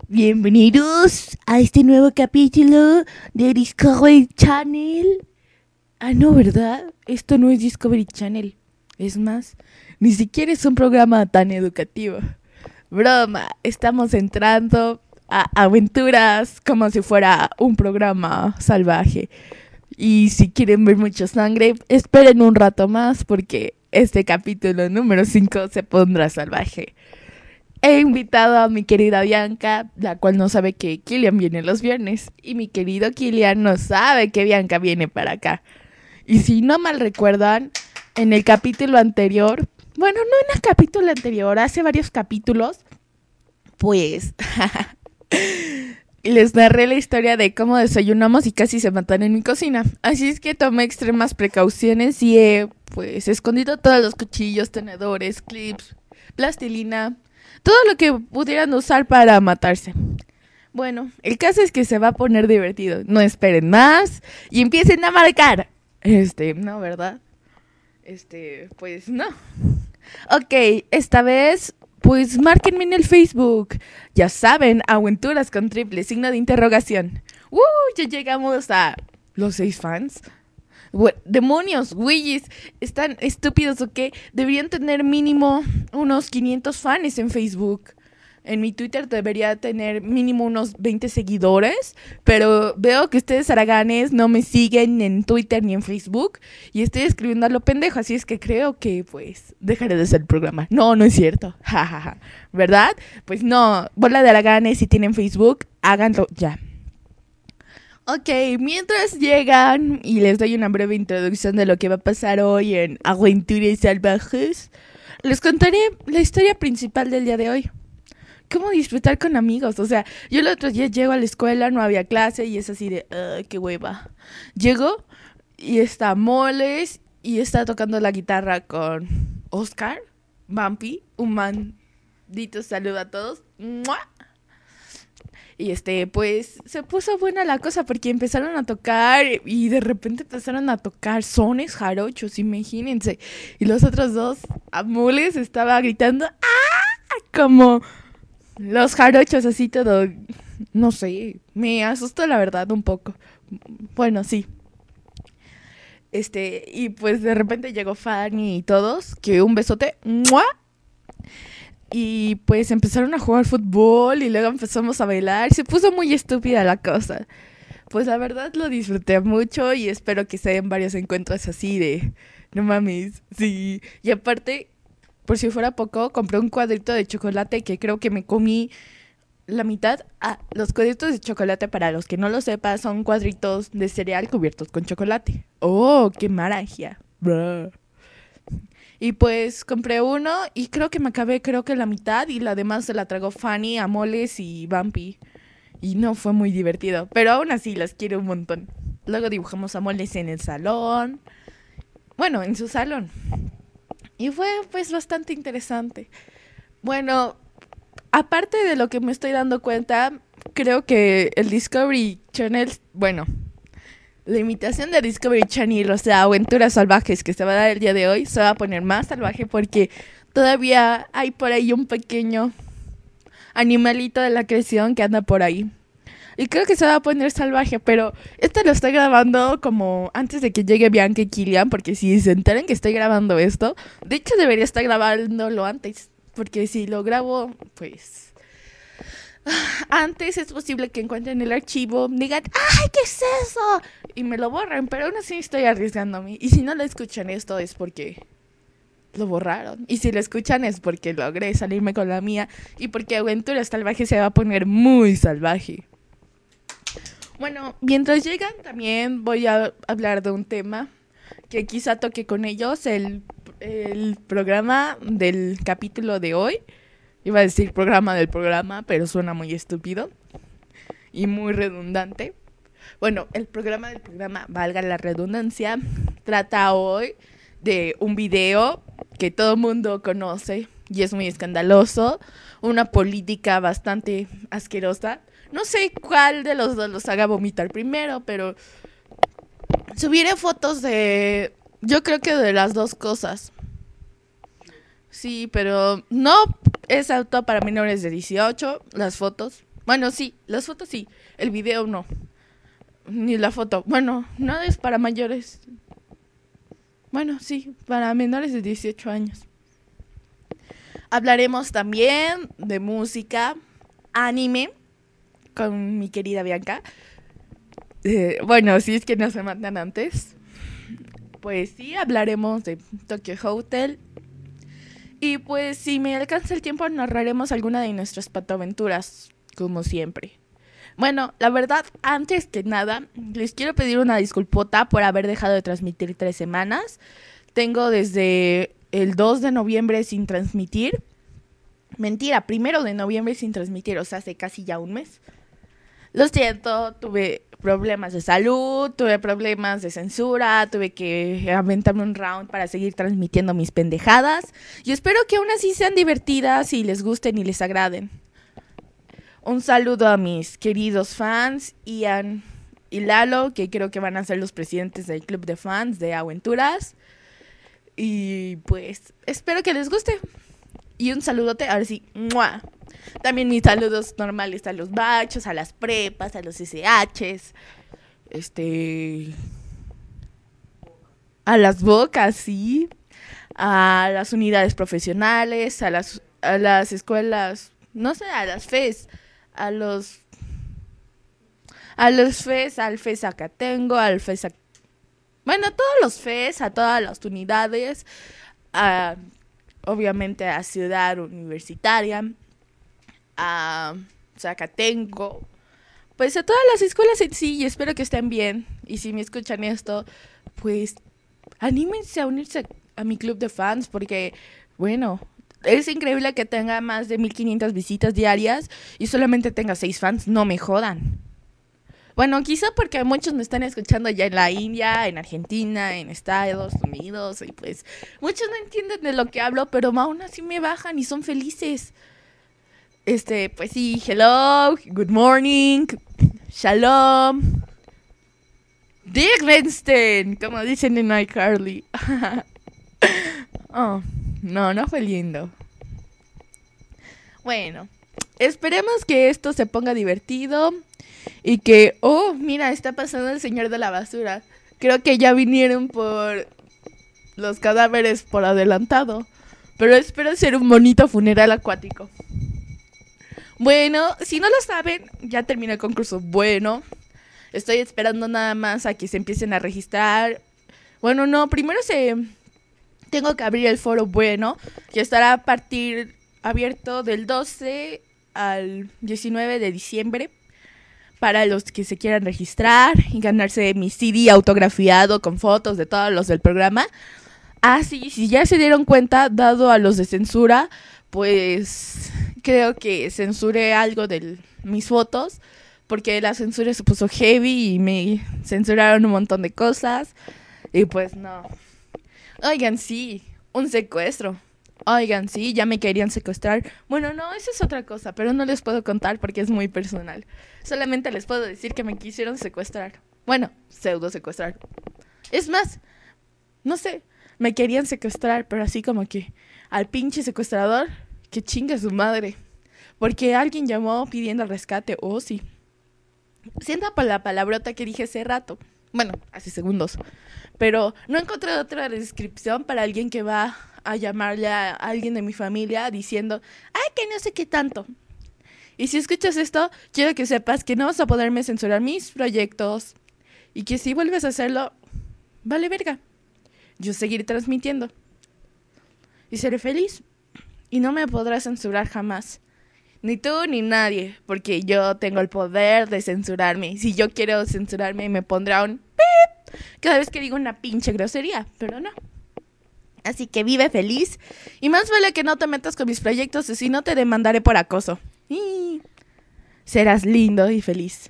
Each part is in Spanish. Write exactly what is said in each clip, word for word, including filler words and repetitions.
Bienvenidos a este nuevo capítulo de Discovery Channel. Ah, no, ¿verdad? Esto no es Discovery Channel. Es más, ni siquiera es un programa tan educativo. Broma, estamos entrando a aventuras como si fuera un programa salvaje. Y si quieren ver mucha sangre, esperen un rato más porque este capítulo número cinco se pondrá salvaje. He invitado a mi querida Bianca, la cual no sabe que Kilian viene los viernes. Y mi querido Kilian no sabe que Bianca viene para acá. Y si no mal recuerdan, en el capítulo anterior, bueno, no en el capítulo anterior, hace varios capítulos, pues les narré la historia de cómo desayunamos y casi se matan en mi cocina. Así es que tomé extremas precauciones y he, pues, escondido todos los cuchillos, tenedores, clips, plastilina, todo lo que pudieran usar para matarse. Bueno, el caso es que se va a poner divertido. No esperen más y empiecen a marcar. Este, no, ¿verdad? Este, pues no. Ok, esta vez, pues márquenme en el Facebook. Ya saben, aventuras con triple signo de interrogación. ¡Uh! Ya llegamos a los seis fans. We- demonios, güeyes, ¿están estúpidos o qué? Deberían tener mínimo unos quinientos fans en Facebook. En mi Twitter debería tener mínimo unos veinte seguidores, pero veo que ustedes haraganes no me siguen en Twitter ni en Facebook y estoy escribiendo a lo pendejo, así es que creo que pues dejaré de hacer el programa. No, no es cierto, jajaja, ¿verdad? Pues no, bola de haraganes, si tienen Facebook, háganlo ya. Ok, mientras llegan y les doy una breve introducción de lo que va a pasar hoy en Aventuras Salvajes, les contaré la historia principal del día de hoy. ¿Cómo disfrutar con amigos? O sea, yo el otro día llego a la escuela, no había clase y es así de, uh, qué hueva. Llego y está Moles y está tocando la guitarra con Oscar, Bumpy, un mandito saludo a todos. ¡Mua! Y este, pues se puso buena la cosa porque empezaron a tocar y de repente empezaron a tocar sones jarochos, imagínense. Y los otros dos amules estaba gritando ¡ah! Como los jarochos así todo, no sé, me asustó la verdad un poco. Bueno, sí. Este, y pues de repente llegó Fanny y todos, que un besote, ¡mua! Y pues empezaron a jugar fútbol y luego empezamos a bailar. Se puso muy estúpida la cosa. Pues la verdad lo disfruté mucho y espero que se den varios encuentros así de... No mames, sí. Y aparte, por si fuera poco, compré un cuadrito de chocolate que creo que me comí la mitad. Ah, los cuadritos de chocolate, para los que no lo sepan, son cuadritos de cereal cubiertos con chocolate. ¡Oh, qué maravilla! Bruh. Y pues compré uno y creo que me acabé, creo que la mitad y la demás se la tragó Fanny, Amoles y Bumpy. Y no fue muy divertido, pero aún así las quiero un montón. Luego dibujamos Amoles en el salón, bueno, en su salón. Y fue pues bastante interesante. Bueno, aparte de lo que me estoy dando cuenta, creo que el Discovery Channel, bueno, la imitación de Discovery Channel, o sea, aventuras salvajes que se va a dar el día de hoy, se va a poner más salvaje porque todavía hay por ahí un pequeño animalito de la creación que anda por ahí. Y creo que se va a poner salvaje, pero esto lo estoy grabando como antes de que llegue Bianca y Kilian, porque si se enteran que estoy grabando esto, de hecho debería estar grabándolo antes, porque si lo grabo, pues antes es posible que encuentren el archivo, digan, ¡ay, qué es eso! Y me lo borren, pero aún así estoy arriesgándome. Y si no lo escuchan esto es porque lo borraron. Y si lo escuchan es porque logré salirme con la mía y porque Aventura Salvaje se va a poner muy salvaje. Bueno, mientras llegan también voy a hablar de un tema que quizá toque con ellos, el, el programa del capítulo de hoy. Iba a decir programa del programa, pero suena muy estúpido y muy redundante. Bueno, el programa del programa, valga la redundancia, trata hoy de un video que todo el mundo conoce y es muy escandaloso, una política bastante asquerosa. No sé cuál de los dos los haga vomitar primero, pero subiré fotos de... Yo creo que de las dos cosas. Sí, pero no es apto para menores de dieciocho, las fotos. Bueno, sí, las fotos sí, el video no, ni la foto. Bueno, nada es para mayores. Bueno, sí, para menores de dieciocho años. Hablaremos también de música, anime, con mi querida Bianca. Eh, bueno, si es que no se matan antes. Pues sí, hablaremos de Tokyo Hotel. Y pues si me alcanza el tiempo narraremos alguna de nuestras patoaventuras, como siempre. Bueno, la verdad, antes que nada, les quiero pedir una disculpota por haber dejado de transmitir tres semanas. Tengo desde el dos de noviembre sin transmitir. Mentira, primero de noviembre sin transmitir, o sea, hace casi ya un mes. Lo siento, tuve problemas de salud, tuve problemas de censura, tuve que aventarme un round para seguir transmitiendo mis pendejadas. Y espero que aún así sean divertidas y les gusten y les agraden. Un saludo a mis queridos fans, Ian y Lalo, que creo que van a ser los presidentes del club de fans de Aventuras. Y pues espero que les guste. Y un saludote, ahora sí, ¡mua! También mis saludos normales a los bachos, a las prepas, a los S Hs, este, a las bocas, sí, a las unidades profesionales, a las, a las escuelas, no sé, a las FES, a los, a los FES, al FES Acatengo, al FES, Ac- bueno, a todos los FES, a todas las unidades, a, obviamente a Ciudad Universitaria, a Zacatenco, pues a todas las escuelas en sí, y espero que estén bien. Y si me escuchan esto, pues anímense a unirse a, a mi club de fans, porque, bueno, es increíble que tenga más de mil quinientas visitas diarias y solamente tenga seis fans, no me jodan. Bueno, quizá porque muchos me están escuchando ya en la India, en Argentina, en Estados Unidos, y pues muchos no entienden de lo que hablo, pero aún así me bajan y son felices. Este, pues sí, hello, good morning, shalom, Digvensten, como dicen en iCarly. Oh, no, no fue lindo. Bueno, esperemos que esto se ponga divertido y que, oh, mira, está pasando el señor de la basura. Creo que ya vinieron por los cadáveres por adelantado, pero espero ser un bonito funeral acuático. Bueno, si no lo saben, ya terminó el concurso. Bueno, estoy esperando nada más a que se empiecen a registrar. Bueno, no, primero se tengo que abrir el foro bueno, que estará a partir abierto del doce al diecinueve de diciembre para los que se quieran registrar y ganarse mi C D autografiado con fotos de todos los del programa. Ah, sí, si ya se dieron cuenta, dado a los de censura, pues creo que censuré algo de mis fotos, porque la censura se puso heavy y me censuraron un montón de cosas. Y pues no. Oigan, sí, un secuestro. Oigan, sí, ya me querían secuestrar. Bueno, no, eso es otra cosa, pero no les puedo contar porque es muy personal. Solamente les puedo decir que me quisieron secuestrar. Bueno, pseudo secuestrar. Es más, no sé, me querían secuestrar, pero así como que al pinche secuestrador, que chinga su madre. Porque alguien llamó pidiendo rescate, oh sí. Sienta por la palabrota que dije hace rato. Bueno, hace segundos. Pero no encontré otra descripción para alguien que va a llamarle a alguien de mi familia diciendo, ay, que no sé qué tanto. Y si escuchas esto, quiero que sepas que no vas a poderme censurar mis proyectos. Y que si vuelves a hacerlo, vale verga. Yo seguiré transmitiendo. Y seré feliz. Y no me podrás censurar jamás. Ni tú ni nadie. Porque yo tengo el poder de censurarme. Si yo quiero censurarme, me pondrá un pip cada vez que digo una pinche grosería. Pero no. Así que vive feliz. Y más vale que no te metas con mis proyectos. Si no, te demandaré por acoso. Y serás lindo y feliz.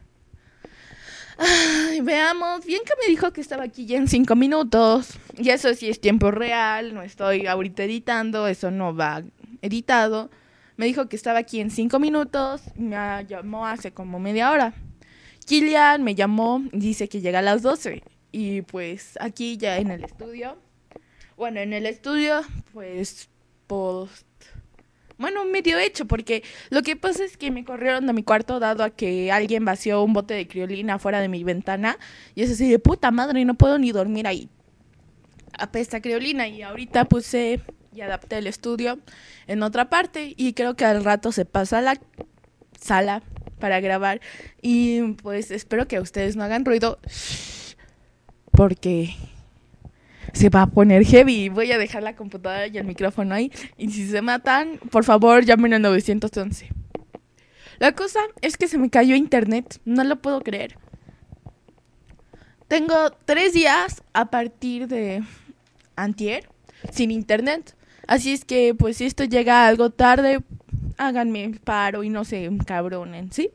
Ay, veamos, bien que me dijo que estaba aquí ya en cinco minutos. Y eso sí es tiempo real, no estoy ahorita editando, eso no va editado. Me dijo que estaba aquí en cinco minutos, me llamó hace como media hora. Kilian me llamó, dice que llega a las doce. Y pues aquí ya en el estudio. Bueno, en el estudio, pues post Bueno, medio hecho, porque lo que pasa es que me corrieron de mi cuarto dado a que alguien vació un bote de criolina fuera de mi ventana. Y es así de puta madre, no puedo ni dormir ahí. Apesta criolina. Y ahorita puse y adapté el estudio en otra parte. Y creo que al rato se pasa a la sala para grabar. Y pues espero que ustedes no hagan ruido. Porque se va a poner heavy. Voy a dejar la computadora y el micrófono ahí. Y si se matan, por favor, llamen al nueve once. La cosa es que se me cayó internet. No lo puedo creer. Tengo tres días a partir de antier sin internet. Así es que, pues, si esto llega algo tarde, háganme paro y no se cabronen, ¿sí?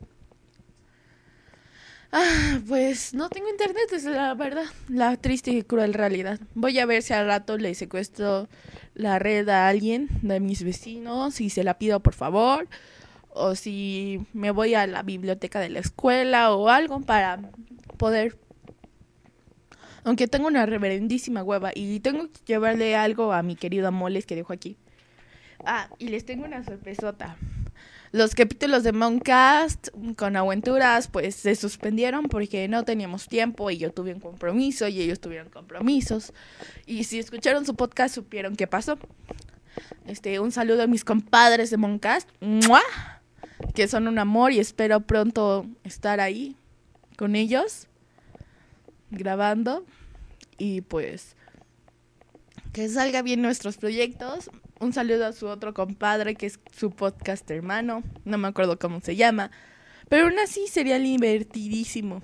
Ah, pues no tengo internet, es la verdad, la triste y cruel realidad. Voy a ver si al rato le secuestro la red a alguien de mis vecinos y se la pido por favor. O si me voy a la biblioteca de la escuela o algo para poder. Aunque tengo una reverendísima hueva y tengo que llevarle algo a mi querido Amoles que dejo aquí. Ah, y les tengo una sorpresota. Los capítulos de Moncast con aventuras pues se suspendieron porque no teníamos tiempo y yo tuve un compromiso y ellos tuvieron compromisos. Y si escucharon su podcast supieron qué pasó. Este, un saludo a mis compadres de Moncast, ¡mua!, que son un amor y espero pronto estar ahí con ellos grabando y pues que salga bien nuestros proyectos. Un saludo a su otro compadre que es su podcast hermano, no me acuerdo cómo se llama, pero aún así sería divertidísimo.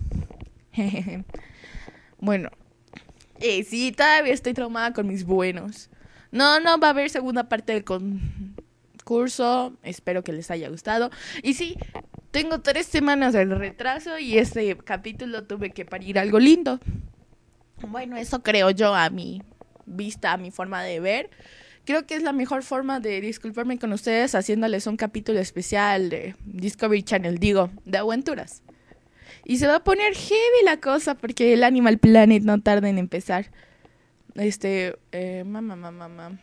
Bueno, eh, sí, todavía estoy traumada con mis buenos. No, no va a haber segunda parte del concurso, espero que les haya gustado. Y sí, tengo tres semanas de retraso y este capítulo tuve que parir algo lindo. Bueno, eso creo yo a mi vista, a mi forma de ver. Creo que es la mejor forma de disculparme con ustedes haciéndoles un capítulo especial de Discovery Channel, digo, de aventuras. Y se va a poner heavy la cosa porque el Animal Planet no tarda en empezar. Este, eh, mamá, mamá, mamá.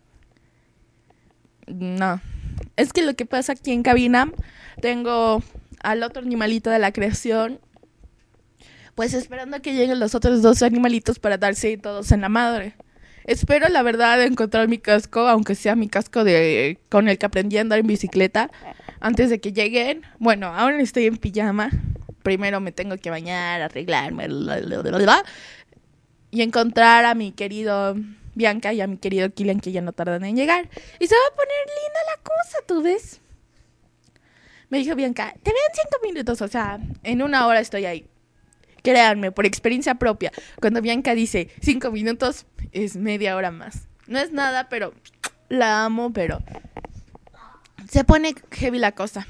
No. Es que lo que pasa aquí en cabina, tengo al otro animalito de la creación, pues esperando a que lleguen los otros dos animalitos para darse todos en la madre. Espero, la verdad, encontrar mi casco, aunque sea mi casco de con el que aprendí a andar en bicicleta, antes de que lleguen. Bueno, ahora estoy en pijama. Primero me tengo que bañar, arreglarme, bla, bla, bla, bla, y encontrar a mi querido Bianca y a mi querido Killian, que ya no tardan en llegar. Y se va a poner linda la cosa, ¿tú ves? Me dijo Bianca, te veo en cinco minutos, o sea, en una hora estoy ahí. Créanme, por experiencia propia, cuando Bianca dice cinco minutos, es media hora más. No es nada, pero la amo, pero se pone heavy la cosa.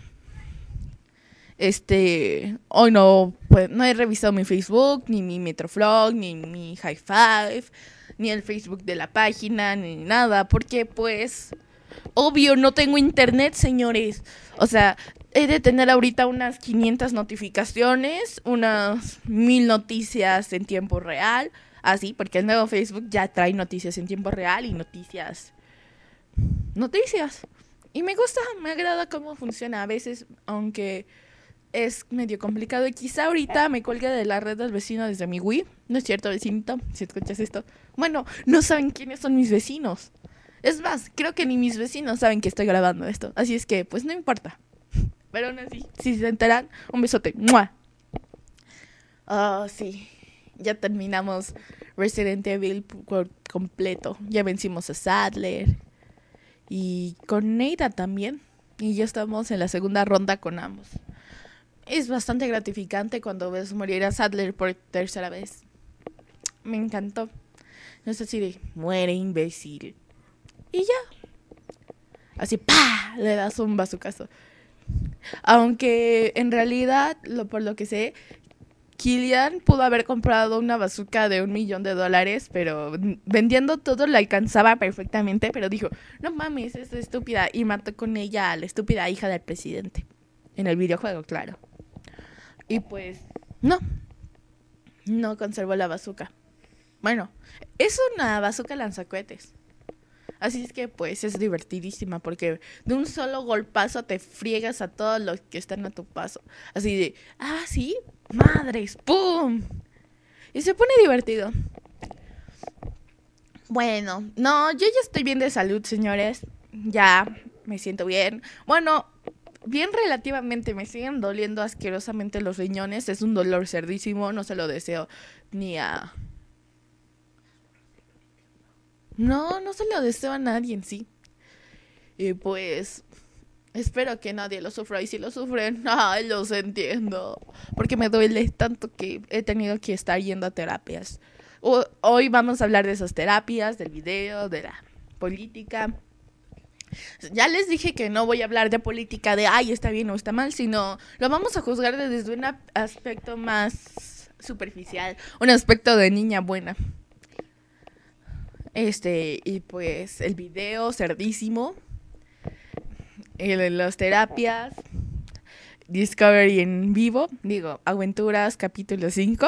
Este, hoy no, pues no he revisado mi Facebook, ni mi Metroflog, ni mi High Five, ni el Facebook de la página, ni nada, porque pues, obvio, no tengo internet, señores. O sea, he de tener ahorita unas quinientas notificaciones, unas mil noticias en tiempo real, así, porque el nuevo Facebook ya trae noticias en tiempo real y noticias, noticias. Y me gusta, me agrada cómo funciona a veces, aunque es medio complicado y quizá ahorita me cuelgue de la red del vecino desde mi Wii. No es cierto, vecinito, si escuchas esto. Bueno, no saben quiénes son mis vecinos. Es más, creo que ni mis vecinos saben que estoy grabando esto. Así es que, pues no importa. Pero aún así, si se enteran, un besote. ¡Mua! Oh, sí. Ya terminamos Resident Evil por completo. Ya vencimos a Sadler. Y con Neida también. Y ya estamos en la segunda ronda con ambos. Es bastante gratificante cuando ves morir a Sadler por tercera vez. Me encantó. No es así de, muere imbécil. Y ya. Así, ¡pah!, le das un bazucazo. Aunque en realidad, lo, por lo que sé, Killian pudo haber comprado una bazooka de un millón de dólares, pero vendiendo todo la alcanzaba perfectamente, pero dijo, no mames, es estúpida, y mató con ella a la estúpida hija del presidente. En el videojuego, claro. Y pues, no, no conservó la bazooka. Bueno, es una bazooka lanzacohetes. Así es que pues es divertidísima porque de un solo golpazo te friegas a todos los que están a tu paso. Así de, ah, sí, madres, ¡pum! Y se pone divertido. Bueno, no, yo ya estoy bien de salud, señores. Ya me siento bien. Bueno, bien relativamente. Me siguen doliendo asquerosamente los riñones. Es un dolor cerdísimo. No se lo deseo ni a... No, no se lo deseo a nadie en sí. Y pues... Espero que nadie lo sufra. Y si lo sufren, ay, los entiendo. Porque me duele tanto que he tenido que estar yendo a terapias. Hoy vamos a hablar de esas terapias, del video, de la política. Ya les dije que no voy a hablar de política de, ay, está bien o está mal, sino lo vamos a juzgar desde un aspecto más superficial, un aspecto de niña buena. Este, y pues el video cerdísimo, el, las terapias, Discovery en vivo, digo, Aventuras capítulo cinco.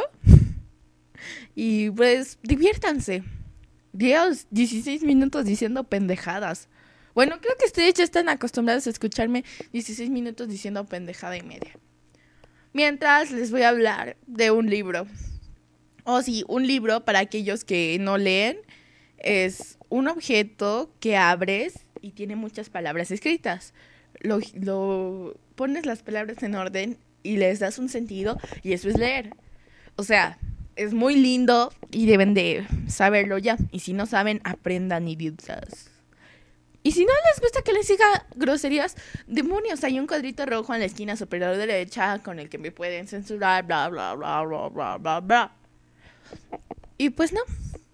Y pues diviértanse. Dios, dieciséis minutos diciendo pendejadas. Bueno, creo que ustedes ya están acostumbrados a escucharme dieciséis minutos diciendo pendejada y media. Mientras les voy a hablar de un libro. O oh, sí, un libro para aquellos que no leen. Es un objeto que abres y tiene muchas palabras escritas. Lo, lo pones las palabras en orden y les das un sentido y eso es leer. O sea, es muy lindo y deben de saberlo ya. Y si no saben, aprendan, idiotas. Y si no les gusta que les siga groserías, demonios, hay un cuadrito rojo en la esquina superior derecha con el que me pueden censurar, bla, bla, bla, bla, bla, bla, bla. Y pues no.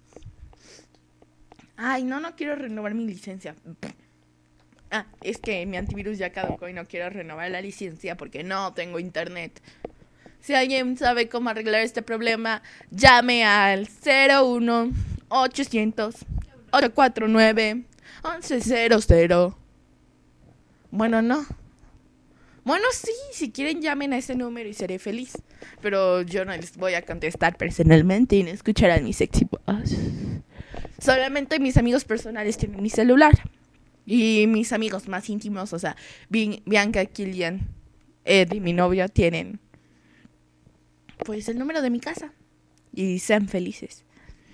Ay, no, no quiero renovar mi licencia. Ah, es que mi antivirus ya caducó y no quiero renovar la licencia porque no tengo internet. Si alguien sabe cómo arreglar este problema, llame al cero uno ochocientos ocho cuatro nueve once cero cero. Bueno, no. Bueno, sí, si quieren llamen a ese número y seré feliz. Pero yo no les voy a contestar personalmente y no escucharán mi sexy voz. Solamente mis amigos personales tienen mi celular. Y mis amigos más íntimos, o sea, Bianca, Kilian, Ed y mi novio tienen pues el número de mi casa. Y sean felices.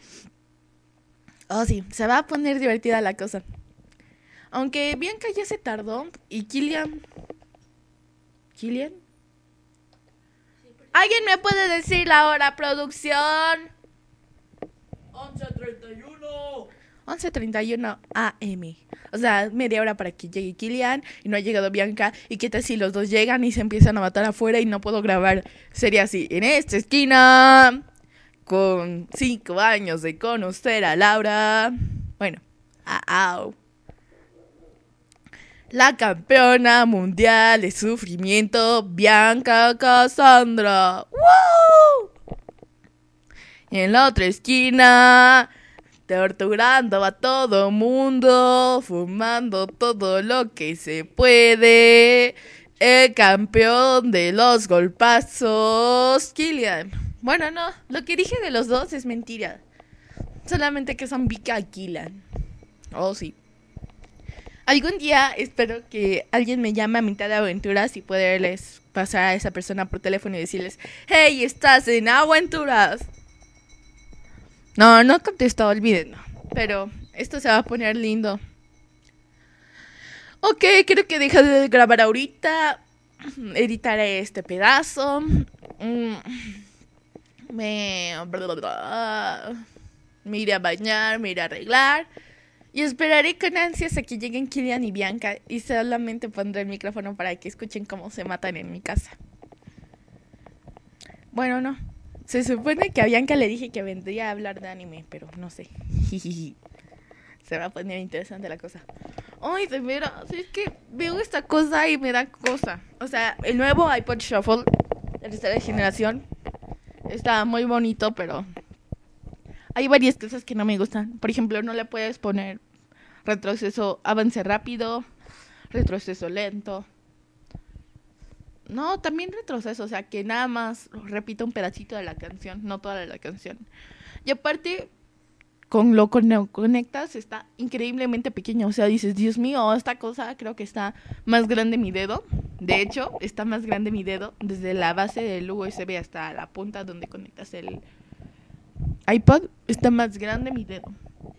Oh, sí, se va a poner divertida la cosa. Aunque Bianca ya se tardó. Y Kilian... ¿Kilian? ¿Alguien me puede decir la hora, producción? once treinta y uno. once treinta y uno A M. O sea, media hora para que llegue Kilian y no ha llegado Bianca. ¿Y qué tal si los dos llegan y se empiezan a matar afuera y no puedo grabar? Sería así, en esta esquina, con cinco años de conocer a Laura. Bueno, au. La campeona mundial de sufrimiento, Bianca Cassandra. ¡Woo! Y en la otra esquina, torturando a todo mundo, fumando todo lo que se puede, el campeón de los golpazos, Kilian. Bueno, no, lo que dije de los dos es mentira. Solamente que son Vika y Kilian. Oh, sí. Algún día espero que alguien me llame a mitad de aventuras y poderles pasar a esa persona por teléfono y decirles: hey, estás en aventuras. No, no contestó, olvídenlo. Pero esto se va a poner lindo. Ok, creo que deja de grabar ahorita. Editaré este pedazo. Me... Me iré a bañar, me iré a arreglar. Y esperaré con ansias a que lleguen Kilian y Bianca. Y solamente pondré el micrófono para que escuchen cómo se matan en mi casa. Bueno, no. Se supone que a Bianca le dije que vendría a hablar de anime, pero no sé. Se va a poner interesante la cosa. Ay, de veras, es que veo esta cosa y me da cosa. O sea, el nuevo iPod Shuffle, de tercera generación, está muy bonito, pero hay varias cosas que no me gustan. Por ejemplo, no le puedes poner retroceso, avance rápido, retroceso lento. No, también retroceso, o sea, que nada más repita un pedacito de la canción, no toda la canción. Y aparte, con lo que conectas está increíblemente pequeño. O sea, dices, Dios mío, esta cosa creo que está más grande mi dedo. De hecho, está más grande mi dedo desde la base del U S B hasta la punta donde conectas el iPod. Está más grande mi dedo.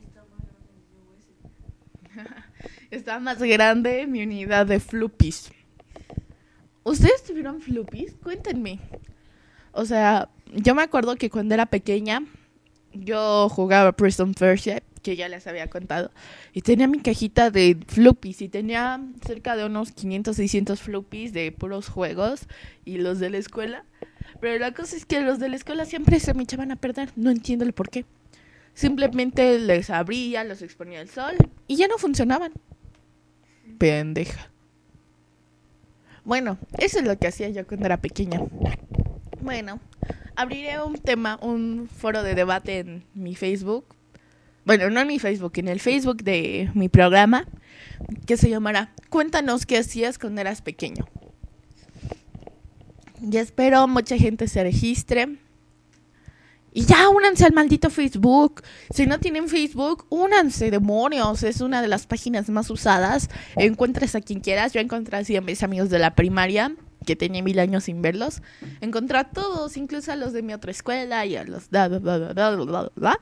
Está más grande mi unidad de fluppies. ¿Ustedes tuvieron fluppies? Cuéntenme. O sea, yo me acuerdo que cuando era pequeña yo jugaba Prince of Persia, que ya les había contado, y tenía mi cajita de fluppies y tenía cerca de unos quinientos, seiscientos fluppies de puros juegos y los de la escuela. Pero la cosa es que los de la escuela siempre se me echaban a perder, no entiendo el por qué. Simplemente les abría, los exponía al sol y ya no funcionaban. Pendeja. Bueno, eso es lo que hacía yo cuando era pequeña. Bueno, abriré un tema, un foro de debate en mi Facebook. Bueno, no en mi Facebook, en el Facebook de mi programa, que se llamará Cuéntanos qué hacías cuando eras pequeño. Y espero mucha gente se registre. Y ya, únanse al maldito Facebook. Si no tienen Facebook, únanse, demonios. Es una de las páginas más usadas. Encuentres a quien quieras. Yo encontré así a mis amigos de la primaria, que tenía mil años sin verlos. Encontré a todos, incluso a los de mi otra escuela y a los... Bla, bla, bla, bla, bla, bla, bla.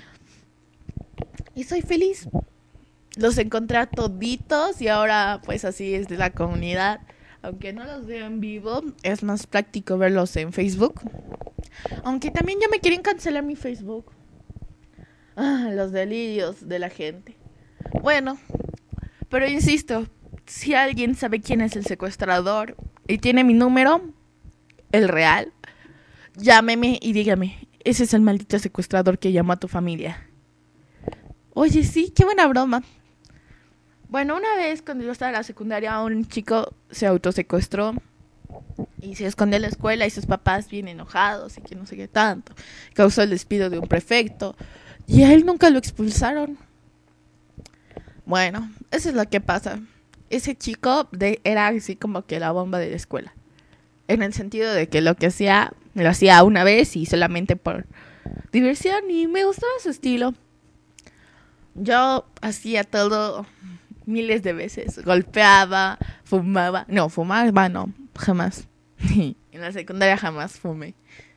Y soy feliz. Los encontré a toditos y ahora pues así es de la comunidad. Aunque no los veo en vivo, es más práctico verlos en Facebook. Aunque también ya me quieren cancelar mi Facebook. Ah, los delirios de la gente. Bueno, pero insisto, si alguien sabe quién es el secuestrador y tiene mi número, el real, llámeme y dígame, ese es el maldito secuestrador que llamó a tu familia. Oye, sí, qué buena broma. Bueno, una vez cuando yo estaba en la secundaria, un chico se autosecuestró y se escondió en la escuela y sus papás bien enojados y que no sé qué tanto. Causó el despido de un prefecto y a él nunca lo expulsaron. Bueno, eso es lo que pasa. Ese chico de, era así como que la bomba de la escuela. En el sentido de que lo que hacía, lo hacía una vez y solamente por diversión y me gustaba su estilo. Yo hacía todo miles de veces. Golpeaba, fumaba. No, fumaba no, jamás. En la secundaria jamás fumé.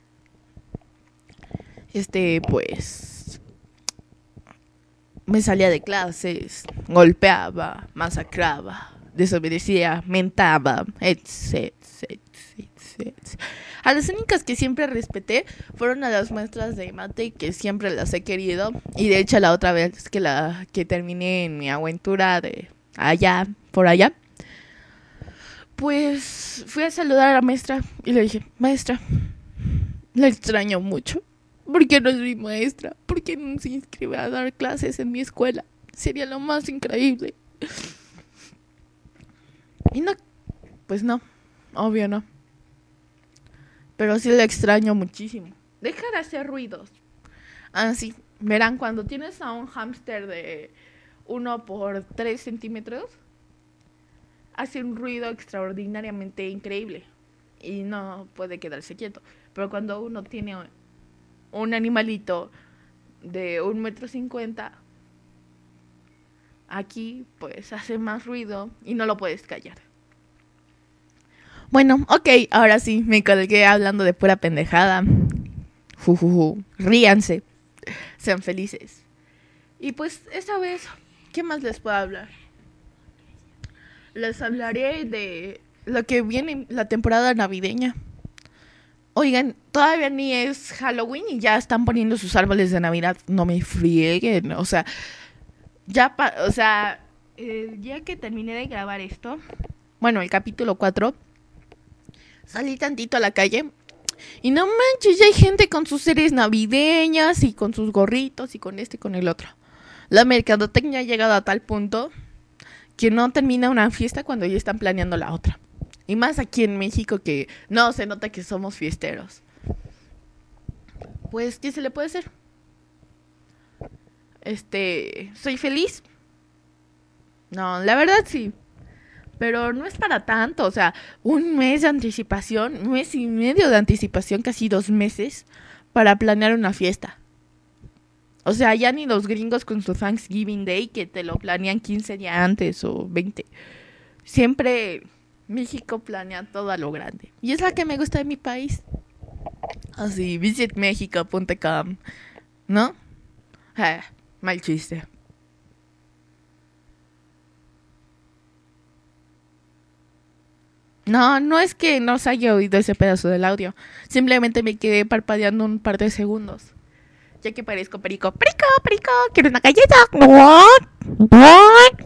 Este, pues... me salía de clases, golpeaba, masacraba, desobedecía, mentaba, etcétera, etcétera. A las únicas que siempre respeté fueron a las maestras de mate, que siempre las he querido. Y de hecho la otra vez que la que terminé en mi aventura de allá, por allá, pues fui a saludar a la maestra y le dije, maestra, la extraño mucho. ¿Por qué no es mi maestra? ¿Por qué no se inscribe a dar clases en mi escuela? Sería lo más increíble. Y no, pues no, obvio no. Pero sí la extraño muchísimo. Deja de hacer ruidos. Así, verán, cuando tienes a un hámster de uno por tres centímetros, hace un ruido extraordinariamente increíble. Y no puede quedarse quieto. Pero cuando uno tiene un animalito de un metro cincuenta, aquí pues hace más ruido y no lo puedes callar. Bueno, ok, ahora sí, me colgué hablando de pura pendejada. Jujuju, ríanse, sean felices. Y pues esta vez, ¿qué más les puedo hablar? Les hablaré de lo que viene la temporada navideña. Oigan, todavía ni es Halloween y ya están poniendo sus árboles de Navidad. No me frieguen, o sea, ya, pa- o sea, el día que terminé de grabar esto, bueno, el capítulo cuatro, salí tantito a la calle y no manches, ya hay gente con sus series navideñas y con sus gorritos y con este y con el otro. La mercadotecnia ha llegado a tal punto que no termina una fiesta cuando ya están planeando la otra. Y más aquí en México, que no se nota que somos fiesteros. Pues, ¿qué se le puede hacer? Este, ¿soy feliz? No, la verdad sí. Pero no es para tanto, o sea, un mes de anticipación, un mes y medio de anticipación, casi dos meses, para planear una fiesta. O sea, ya ni los gringos con su Thanksgiving Day que te lo planean quince días antes o veinte. Siempre México planea todo a lo grande. Y es la que me gusta de mi país. Así, visit mexico punto com, ¿no? Ah, mal chiste. No, no es que no se haya oído ese pedazo del audio. Simplemente me quedé parpadeando un par de segundos. Ya que parezco perico. Perico, perico, quiero una galleta. What? What?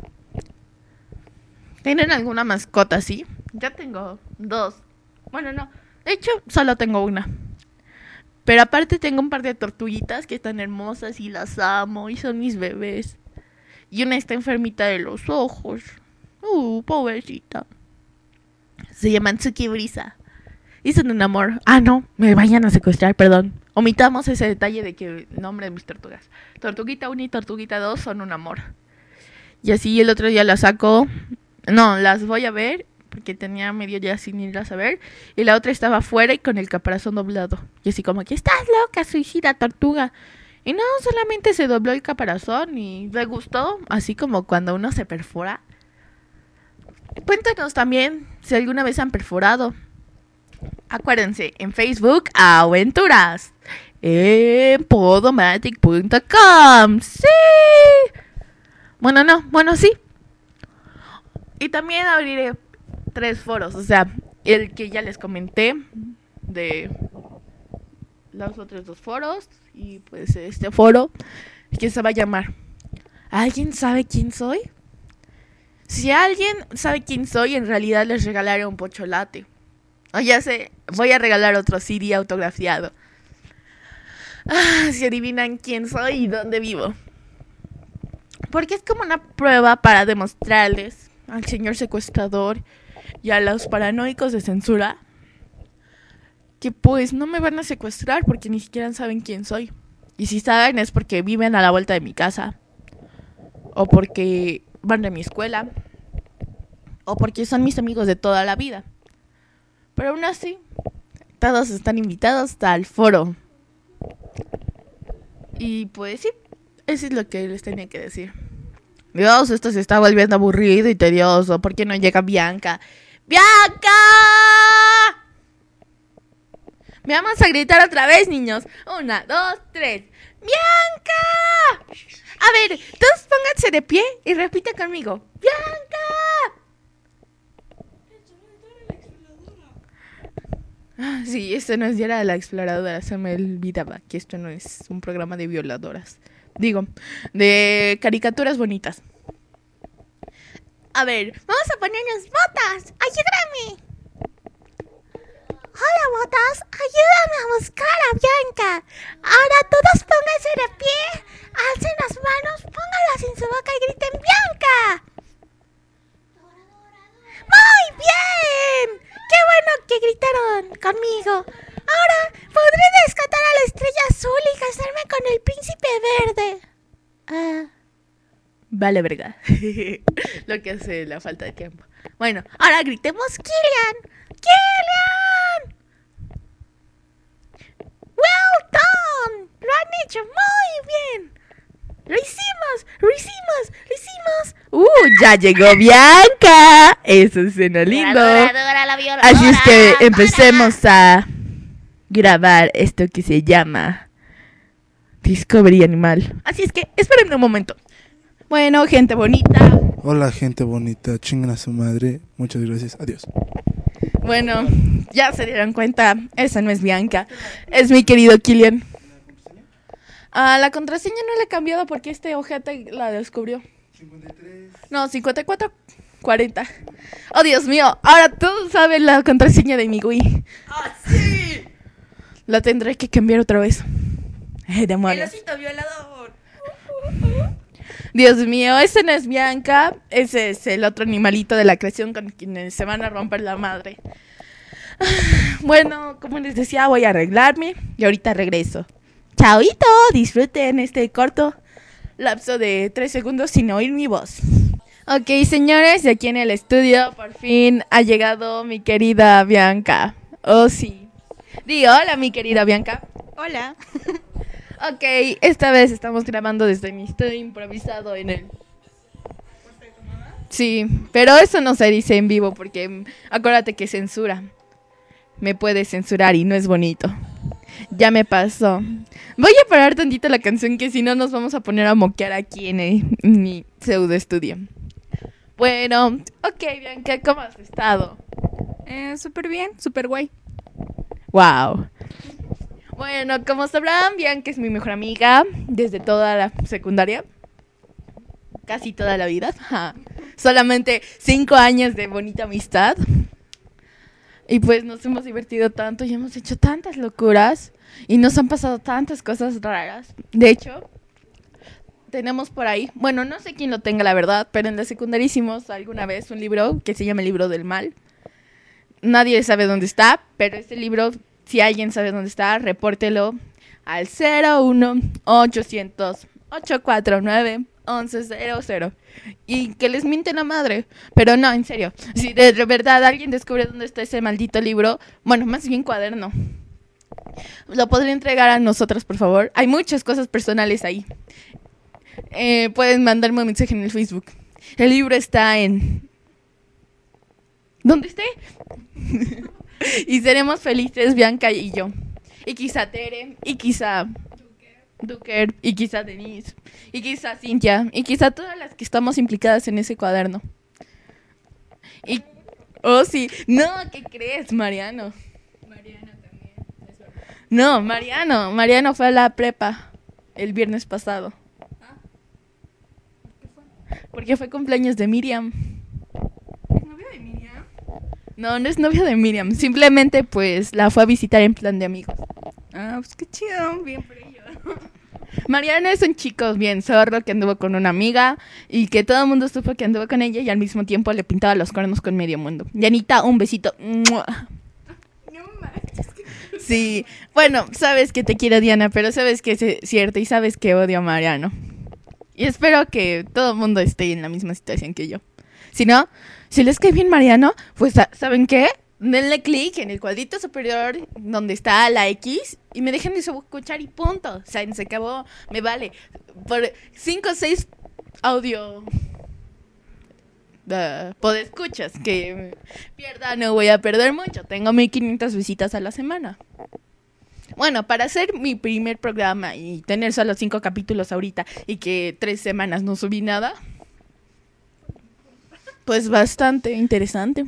¿Tienen alguna mascota así? Ya tengo dos. Bueno, no. De hecho, solo tengo una. Pero aparte tengo un par de tortuguitas que están hermosas y las amo y son mis bebés. Y una está enfermita de los ojos. Uh, pobrecita. Se llaman Tsuki Brisa. Y son un amor. Ah, no, me vayan a secuestrar, perdón. Omitamos ese detalle de que el nombre de mis tortugas. Tortuguita uno y Tortuguita dos son un amor. Y así el otro día las saco. No, las voy a ver porque tenía medio día sin irlas a ver. Y la otra estaba afuera y con el caparazón doblado. Y así como que, estás loca, suicida, tortuga. Y no, solamente se dobló el caparazón y le gustó. Así como cuando uno se perfora. Cuéntanos también si alguna vez han perforado. Acuérdense, en Facebook, aventuras. En podomatic punto com. ¡Sí! Bueno, no, bueno, sí. Y también abriré tres foros. O sea, el que ya les comenté de los otros dos foros. Y pues este foro que se va a llamar ¿Alguien sabe quién soy? Si alguien sabe quién soy, en realidad les regalaré un pocholate. O ya sé, voy a regalar otro C D autografiado. Ah, si adivinan quién soy y dónde vivo. Porque es como una prueba para demostrarles al señor secuestrador y a los paranoicos de censura que pues no me van a secuestrar porque ni siquiera saben quién soy. Y si saben es porque viven a la vuelta de mi casa. O porque van de mi escuela. O porque son mis amigos de toda la vida. Pero aún así, todos están invitados al foro. Y pues sí, eso es lo que les tenía que decir. Dios, esto se está volviendo aburrido y tedioso. ¿Por qué no llega Bianca? ¡Bianca! Me vamos a gritar otra vez, niños. Una, dos, tres. ¡Bianca! A ver, todos pónganse de pie y repite conmigo. ¡Bianca! Ah, sí, esto no es Diario de la Exploradora. Se me olvidaba que esto no es un programa de violadoras. Digo, de caricaturas bonitas. A ver, vamos a ponernos botas. ¡Ayúdame! Hola, botas. Ayúdame a buscar a Bianca. Ahora todos pónganse de pie. Alcen las manos, pónganlas en su boca y griten ¡Bianca! ¡Muy bien! ¡Qué bueno que gritaron conmigo! Ahora podré rescatar a la estrella azul y casarme con el príncipe verde. Ah... Vale, verga. Lo que hace la falta de tiempo. Bueno, ahora gritemos Killian. ¡Killian! ¡Well done! ¡Lo han hecho muy bien! ¡Lo hicimos! ¡Lo hicimos! ¡Lo hicimos! ¡Uh! ¡Ya llegó Bianca! Eso es cena lindo. Así es que empecemos a grabar esto que se llama Discovery Animal. Así es que espérenme un momento. Bueno, gente bonita. Hola, gente bonita. Chingan a su madre. Muchas gracias. Adiós. Bueno, ya se dieron cuenta. Esa no es Bianca. Es mi querido Killian. Ah, la contraseña no la he cambiado porque este ojete la descubrió. cincuenta y tres. No, cincuenta y cuatro, cuarenta. Oh, Dios mío. Ahora todos saben la contraseña de mi Wii. ¡Ah, sí! La tendré que cambiar otra vez. Eh, demonios. El osito violador. Dios mío, ese no es Bianca. Ese es el otro animalito de la creación con quienes se van a romper la madre. Bueno, como les decía, voy a arreglarme y ahorita regreso. Chaoito, disfruten este corto lapso de tres segundos sin oír mi voz. Ok, señores, y aquí en el estudio por fin ha llegado mi querida Bianca. Oh, sí. Di hola, mi querida Bianca. Hola. Ok, esta vez estamos grabando desde mi estudio improvisado en el... Sí, pero eso no se dice en vivo porque mm, acuérdate que censura. Me puede censurar y no es bonito. Ya me pasó. Voy a parar tantito la canción que si no nos vamos a poner a moquear aquí en, el- en mi pseudo estudio. Bueno, ok, Bianca, ¿cómo has estado? Eh, súper bien, súper guay. Wow. Bueno, como sabrán, Bianca es mi mejor amiga desde toda la secundaria. Casi toda la vida. Ja. Solamente cinco años de bonita amistad. Y pues nos hemos divertido tanto y hemos hecho tantas locuras. Y nos han pasado tantas cosas raras. De hecho, tenemos por ahí, bueno, no sé quién lo tenga la verdad, pero en la secundaria hicimos alguna vez un libro que se llama El Libro del Mal. Nadie sabe dónde está, pero este libro, si alguien sabe dónde está, repórtelo al cero uno ochocientos ocho cuatro nueve once cero cero y que les miente la madre. Pero no, en serio, si de verdad alguien descubre dónde está ese maldito libro, bueno, más bien cuaderno, lo podría entregar a nosotros, por favor. Hay muchas cosas personales ahí. Eh, pueden mandarme un mensaje en el Facebook. El libro está en... ¿Dónde esté? Y seremos felices, Bianca y yo. Y quizá Tere, y quizá Duker, y quizá Denise, y quizá Cintia, y quizá todas las que estamos implicadas en ese cuaderno. Y... Oh, sí. No, ¿qué crees, Mariano? Mariana también, es verdad. No, Mariano. Mariano fue a la prepa el viernes pasado. ¿Qué fue? Porque fue cumpleaños de Miriam. ¿Es novio de Miriam? No, no es novio de Miriam. Simplemente, pues, la fue a visitar en plan de amigos. Ah, pues qué chido, bien por ello. Mariana es un chico bien zorro que anduvo con una amiga y que todo el mundo supo que anduvo con ella y al mismo tiempo le pintaba los cuernos con medio mundo. Yanita, un besito. ¡Mua! No manches. Sí, bueno, sabes que te quiero, Diana, pero sabes que es cierto y sabes que odio a Mariano. Y espero que todo el mundo esté en la misma situación que yo. Si no, si les cae bien Mariano, pues ¿saben qué? Denle clic en el cuadrito superior donde está la X y me dejen de escuchar y punto. O sea, se acabó, me vale. Por cinco o seis audio uh, podescuchas que pierda, no voy a perder mucho. Tengo mil quinientas visitas a la semana. Bueno, para hacer mi primer programa y tener solo cinco capítulos ahorita y que tres semanas no subí nada, pues bastante interesante.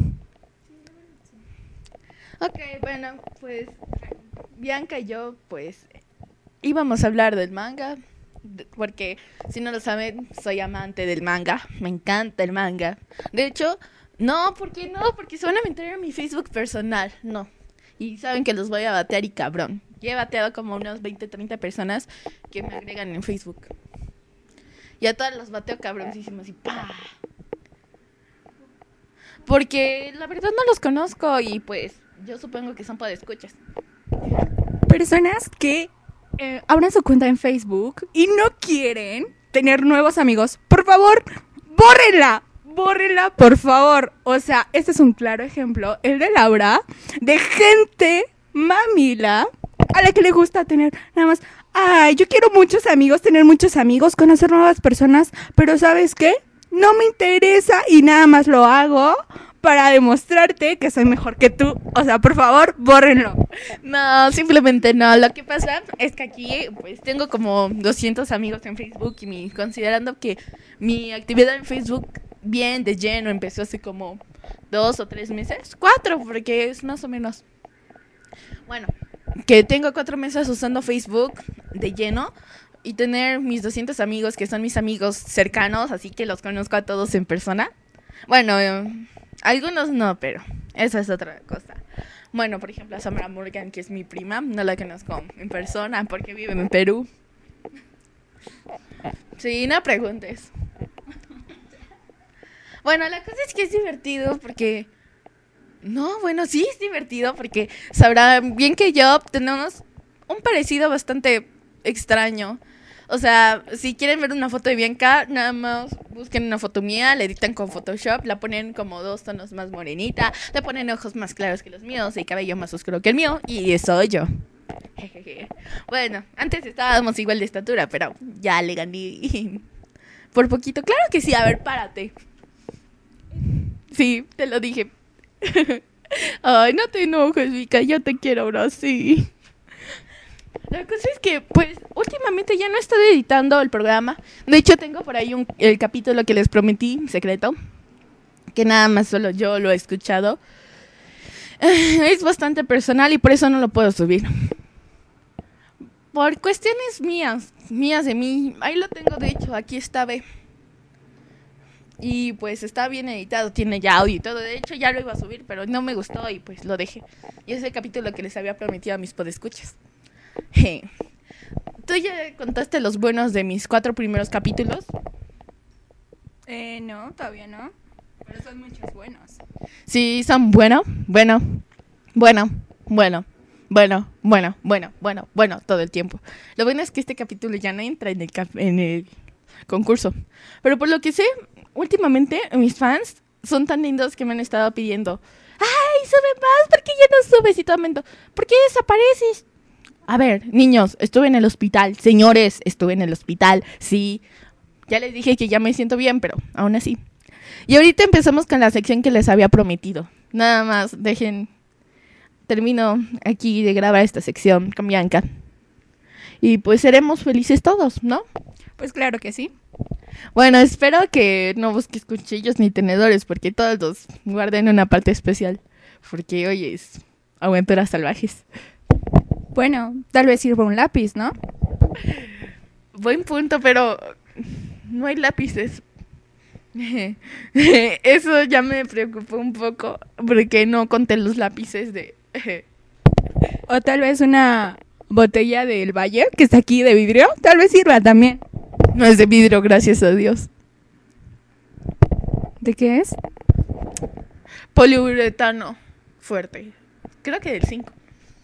Ok, bueno, pues Bianca y yo, pues, íbamos a hablar del manga, de- porque si no lo saben, soy amante del manga, me encanta el manga. De hecho, no, ¿por qué no? Porque se van a meter en mi Facebook personal, no. Y saben que los voy a batear y cabrón. Ya he bateado como unos veinte, treinta personas que me agregan en Facebook. Y a todos los bateo cabroncísimos y ¡pah! Porque la verdad no los conozco y pues yo supongo que son podescuchas. Personas que eh, abran su cuenta en Facebook y no quieren tener nuevos amigos. Por favor, bórrenla. Bórrenla, por favor. O sea, este es un claro ejemplo, el de Laura, de gente mamila a la que le gusta tener nada más. Ay, yo quiero muchos amigos, tener muchos amigos, conocer nuevas personas, pero ¿sabes qué? No me interesa y nada más lo hago para demostrarte que soy mejor que tú. O sea, por favor, bórrenlo. No, simplemente no. Lo que pasa es que aquí pues tengo como doscientos amigos en Facebook y mi, considerando que mi actividad en Facebook bien de lleno empezó hace como dos o tres meses. Cuatro, porque es más o menos. Bueno, que tengo cuatro meses usando Facebook de lleno y tener mis doscientos amigos que son mis amigos cercanos, así que los conozco a todos en persona. Bueno, eh, algunos no, pero esa es otra cosa. Bueno, por ejemplo, a Samara Morgan, que es mi prima, no la conozco en persona porque vive en Perú. Sí, no preguntes. Bueno, la cosa es que es divertido porque... No, bueno, sí es divertido porque sabrán bien que yo tenemos un parecido bastante extraño. O sea, si quieren ver una foto de Bianca, nada más busquen una foto mía, la editan con Photoshop, la ponen como dos tonos más morenita, le ponen ojos más claros que los míos y cabello más oscuro que el mío, y soy yo. Bueno, antes estábamos igual de estatura, pero ya le gané por poquito. Claro que sí, a ver, párate. Sí, te lo dije. Ay, no te enojes, Vika, yo te quiero ahora sí. La cosa es que, pues, últimamente ya no he estado editando el programa. De hecho, tengo por ahí un, el capítulo que les prometí, secreto, que nada más solo yo lo he escuchado. Es bastante personal y por eso no lo puedo subir. Por cuestiones mías, mías de mí. Ahí lo tengo, de hecho, aquí está, ve. Y pues está bien editado, tiene ya audio y todo. De hecho, ya lo iba a subir, pero no me gustó y pues lo dejé. Y es el capítulo que les había prometido a mis podescuchas. ¿Tú ya contaste los buenos de mis cuatro primeros capítulos? Eh, no, todavía no. Pero son muchos buenos. Sí, son bueno, bueno, bueno, bueno, bueno, bueno, bueno, bueno, bueno, todo el tiempo. Lo bueno es que este capítulo ya no entra en el, cap- en el concurso. Pero por lo que sé, últimamente mis fans son tan lindos que me han estado pidiendo: ¡ay, sube más! ¿Por qué ya no subes? Y todo el mundo: ¿por qué desapareces? A ver, niños, estuve en el hospital. Señores, estuve en el hospital. Sí, ya les dije que ya me siento bien, pero aún así. Y ahorita empezamos con la sección que les había prometido. Nada más, dejen... Termino aquí de grabar esta sección con Bianca. Y pues seremos felices todos, ¿no? Pues claro que sí. Bueno, espero que no busques cuchillos ni tenedores, porque todos los guarden en una parte especial. Porque hoy es aventuras salvajes. Bueno, tal vez sirva un lápiz, ¿no? Buen punto, pero no hay lápices. Eso ya me preocupó un poco, porque no conté los lápices de... O tal vez una botella del Valle, que está aquí de vidrio, tal vez sirva también. No es de vidrio, gracias a Dios. ¿De qué es? Poliuretano fuerte. Creo que del cinco.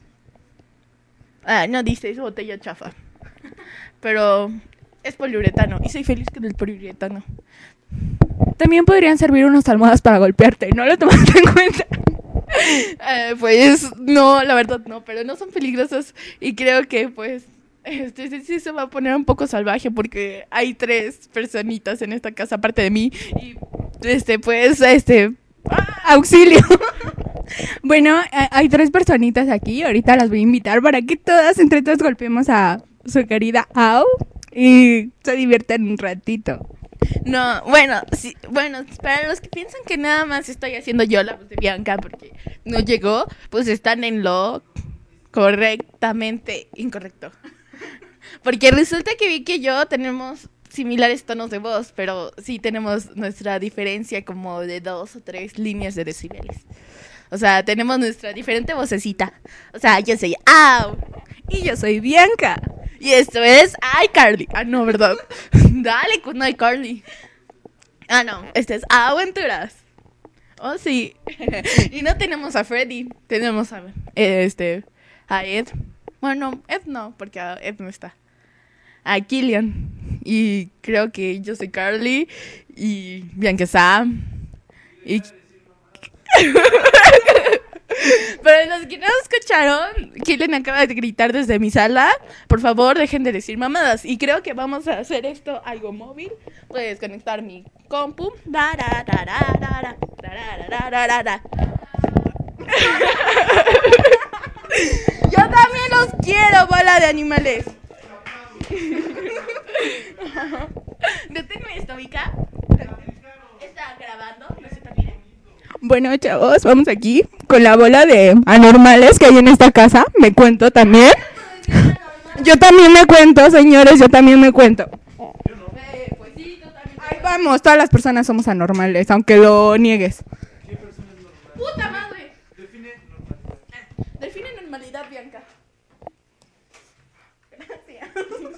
Ah, no dice, es botella chafa. Pero es poliuretano y soy feliz con el poliuretano. También podrían servir unas almohadas para golpearte, ¿no lo tomaste en cuenta? Eh, pues no, la verdad no, pero no son peligrosos y creo que pues este sí, sí se va a poner un poco salvaje porque hay tres personitas en esta casa aparte de mí y este pues este ¡auxilio! Bueno, a- hay tres personitas aquí, ahorita las voy a invitar para que todas entre todas golpeemos a su querida Au y se diviertan un ratito. no, bueno, sí, bueno, para los que piensan que nada más estoy haciendo yo la voz de Bianca porque no llegó, pues están en lo correctamente incorrecto. Porque resulta que vi que yo tenemos similares tonos de voz, pero sí tenemos nuestra diferencia como de dos o tres líneas de decibeles. O sea, tenemos nuestra diferente vocecita. O sea, yo soy Au. Y yo soy Bianca. Y esto es iCarly. Ah, no, ¿verdad? Dale con iCarly. Ah, no, este es Aventuras. Oh, sí. Y no tenemos a Freddy. Tenemos a este a Ed. Bueno, Ed no, porque Ed no está. A Killian. Y creo que yo soy Carly. Y Bianca Sam. Y... Pero los que no escucharon, Killian acaba de gritar desde mi sala: por favor, dejen de decir mamadas. Y creo que vamos a hacer esto algo móvil. Puedes conectar mi compu. Da, da, da, da, da, da, da, da, da, da. Yo también los quiero, bola de animales. Deténme esto, Vika. ¿Está grabando? ¿No se te olvide? Bueno, chavos, vamos aquí con la bola de anormales que hay en esta casa. Me cuento también. Yo también me cuento, señores, yo también me cuento. Eh, pues sí, tú también. Ahí vamos, todas las personas somos anormales, aunque lo niegues. ¡Puta madre! Define normalidad. Define normalidad, Bianca. Gracias.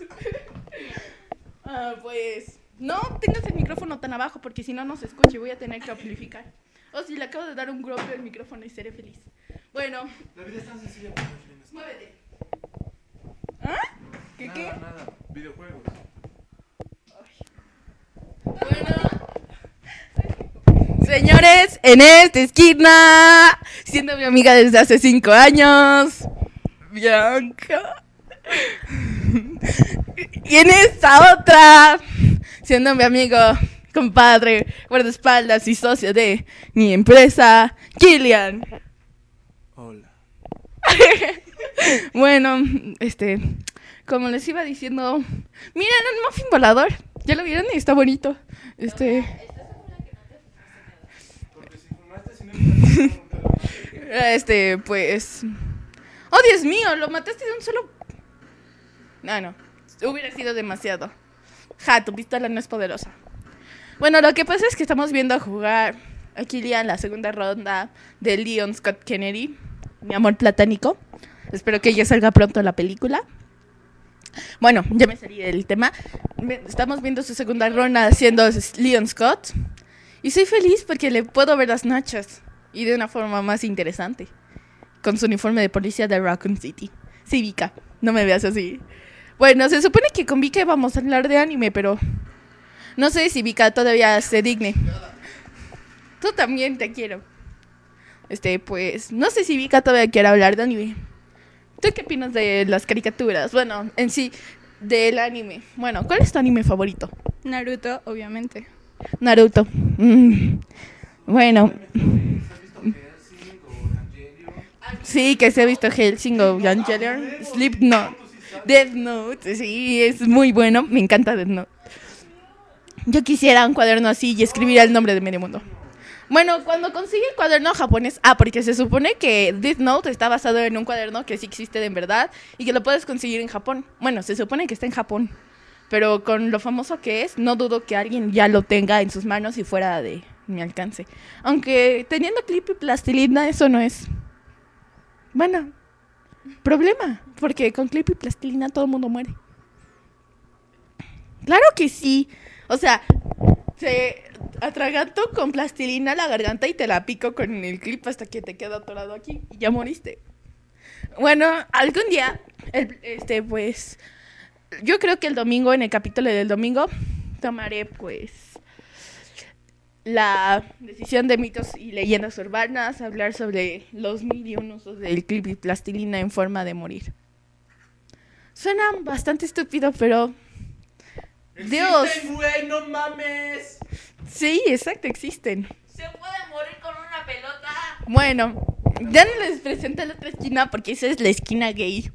Ah, pues... No tengas el micrófono tan abajo porque si no, no se escucha y voy a tener que amplificar. O si le acabo de dar un golpe al micrófono y seré feliz. Bueno. La vida es tan sencilla como los Muévete. ¿Ah? ¿Qué nada, qué? Nada, videojuegos. Bueno. Señores, en esta esquina, siendo mi amiga desde hace cinco años, Bianca. Y en esta otra, siendo mi amigo, compadre, guardaespaldas y socio de mi empresa, Kilian. Hola. Bueno, este, como les iba diciendo, miren un muffin volador. ¿Ya lo vieron? Y está bonito. Este. Este, pues. ¡Oh, Dios mío! Lo mataste de un solo. No, no. Hubiera sido demasiado. Ja, tu pistola no es poderosa. Bueno, lo que pasa es que estamos viendo jugar a Kilian la segunda ronda de Leon Scott Kennedy, mi amor platónico. Espero que ya salga pronto la película. Bueno, ya me salí del tema. Estamos viendo su segunda ronda haciendo Leon Scott. Y soy feliz porque le puedo ver las nachas. Y de una forma más interesante. Con su uniforme de policía de Raccoon City. Sí, Vika, no me veas así. Bueno, se supone que con Vika vamos a hablar de anime, pero no sé si Vika todavía se digne. Tú también te quiero. Este, pues, no sé si Vika todavía quiere hablar de anime. ¿Tú qué opinas de las caricaturas? Bueno, en sí, del anime. Bueno, ¿cuál es tu anime favorito? Naruto, obviamente. Naruto. Mm. Bueno. Sí, que se ha visto Hellsing o Evangelion. Slipknot. Death Note, sí, es muy bueno. Me encanta Death Note. Yo quisiera un cuaderno así y escribir el nombre de medio mundo. Bueno, cuando consigue el cuaderno japonés... Ah, porque se supone que Death Note está basado en un cuaderno que sí existe de en verdad y que lo puedes conseguir en Japón. Bueno, se supone que está en Japón. Pero con lo famoso que es, no dudo que alguien ya lo tenga en sus manos y fuera de mi alcance. Aunque teniendo clip y plastilina, eso no es... Bueno, problema. Porque con clip y plastilina todo el mundo muere. Claro que sí. O sea, se atraganto con plastilina la garganta y te la pico con el clip hasta que te queda atorado aquí y ya moriste. Bueno, algún día, el, este, pues, yo creo que el domingo, en el capítulo del domingo, tomaré, pues, la decisión de mitos y leyendas urbanas, hablar sobre los mil y un usos del clip y plastilina en forma de morir. Suena bastante estúpido, pero... Dios. Existen, güey, no mames. Sí, exacto, existen. Se puede morir con una pelota. Bueno, ya no les presenté la otra esquina porque esa es la esquina gay.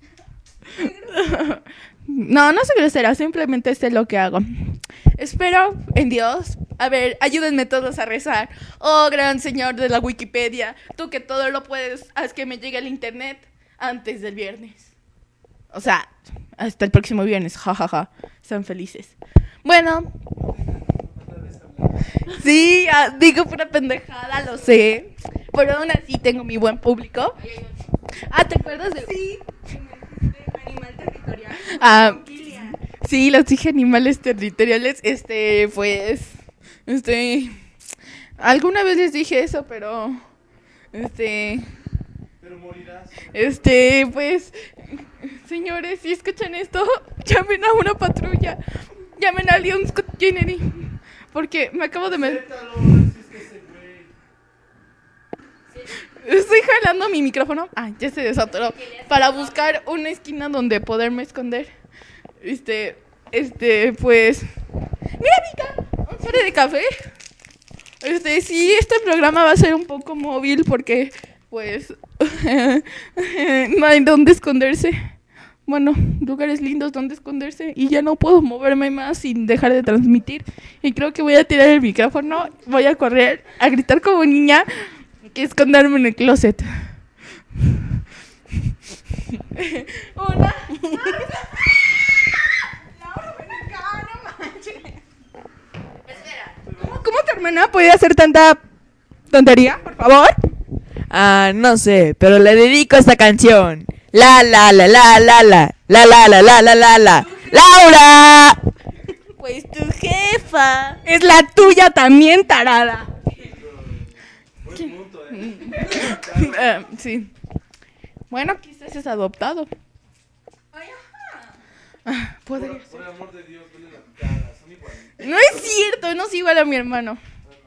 No, no soy grosera, simplemente sé lo que hago. Espero en Dios. A ver, ayúdenme todos a rezar. Oh, gran señor de la Wikipedia, tú que todo lo puedes, haz que me llegue el internet antes del viernes. O sea, hasta el próximo viernes, jajaja. Sean felices. Bueno. Sí, ah, digo pura pendejada, lo sé. Pero aún así tengo mi buen público. Ah, ¿te acuerdas de...? Sí, de Animal Territorial. Ah, sí, los dije animales territoriales. Este, pues... Este... Alguna vez les dije eso, pero... Este... Pero morirás. Este, pues... Señores, si escuchan esto, llamen a una patrulla. Llamen a Leon Scott Kennedy. Porque me acabo de... Me... Estoy jalando mi micrófono. Ah, ya se desatoró. Para buscar una esquina donde poderme esconder. Este, este, pues... Mira, Vika, un sobre de café. Este, sí, este programa va a ser un poco móvil porque, pues, no hay donde esconderse. Bueno, lugares lindos donde esconderse y ya no puedo moverme más sin dejar de transmitir. Y creo que voy a tirar el micrófono, voy a correr, a gritar como niña y esconderme en el closet. Hola. ¿Cómo, ¿Cómo tu hermana puede hacer tanta tontería, por favor? Ah, no sé, pero le dedico esta canción. La la la la la la la la la la la la la Laura. Pues tu jefa. Es la tuya también, tarada. Eh, sí. Bueno, quizás es adoptado. Ah, podría ser. Por el amor de Dios, vele la cara, son iguales. No es cierto, no es igual a mi hermano.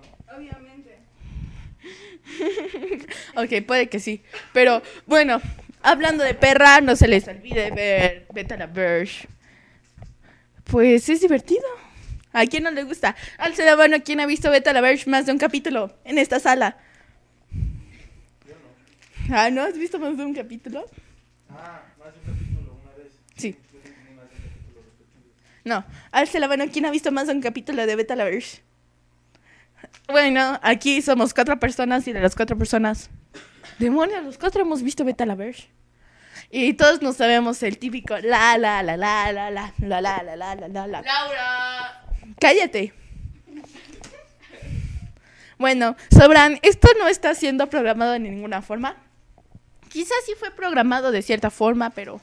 Obviamente. Ok, puede que sí. Pero bueno, Hablando de perra, no se les olvide ver Betty la Verge. Pues es divertido. ¿A quién no le gusta? Alce la mano, ¿quién ha visto Betty la Verge más de un capítulo en esta sala? Yo no. Ah, ¿no has visto más de un capítulo? Ah, más de un capítulo, una vez. Sí. No, alce la mano, ¿quién ha visto más de un capítulo de Betty la Verge? Bueno, aquí somos cuatro personas y de las cuatro personas, demonios, los cuatro hemos visto Betty la Verge. Y todos nos sabemos el típico la la la la la la la la la la la la la. Laura. Cállate. Bueno, Sobran, esto no está siendo programado de ninguna forma. Quizás sí fue programado de cierta forma, pero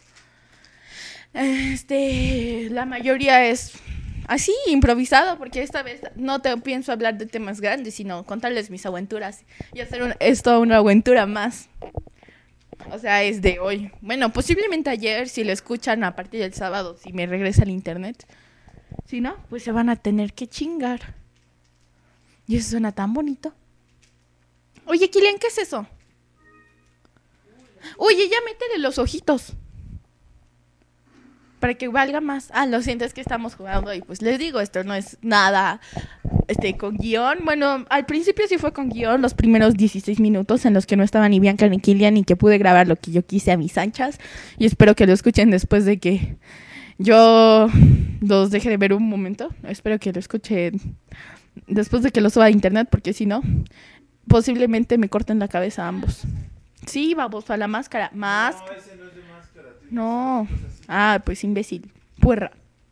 este, la mayoría es así, improvisado, porque esta vez no te pienso hablar de temas grandes, sino contarles mis aventuras y hacer un, esto una aventura más. O sea, es de hoy. Bueno, posiblemente ayer, si lo escuchan a partir del sábado, si me regresa el internet. Si no, pues se van a tener que chingar. Y eso suena tan bonito. Oye, Kilian, ¿qué es eso? Oye, ya métele los ojitos. Para que valga más. Ah, lo siento, es que estamos jugando y pues les digo, esto no es nada este, con guión. Bueno, al principio sí fue con guión, los primeros dieciséis minutos en los que no estaba ni Bianca ni Kilian y que pude grabar lo que yo quise a mis anchas. Y espero que lo escuchen después de que yo los deje de ver un momento. Espero que lo escuchen después de que lo suba a internet, porque si no, posiblemente me corten la cabeza a ambos. Sí, vamos, a la máscara. Más. No, ese no es de máscara. Tío. No. Ah, pues imbécil. Puerra.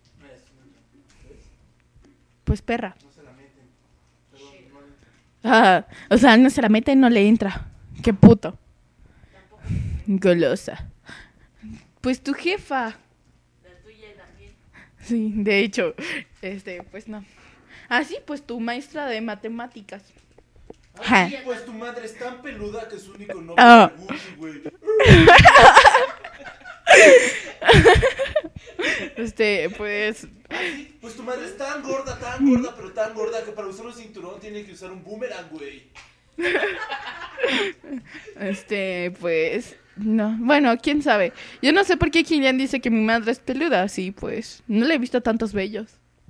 Pues perra. No se la meten. Pero no le entra. Ah, o sea, no se la mete, no le entra. Qué puto. Golosa. Pues tu jefa. La tuya también. Sí, de hecho, este, pues no. Ah, sí, pues tu maestra de matemáticas. Ah, sí, pues tu madre es tan peluda que su único nombre Ah. es Gucci, güey. Este, pues. Pues tu madre es tan gorda, tan gorda, pero tan gorda que para usar un cinturón tiene que usar un boomerang, güey. Este, pues. No, bueno, quién sabe. Yo no sé por qué Kilian dice que mi madre es peluda. Sí, pues. No le he visto tantos bellos.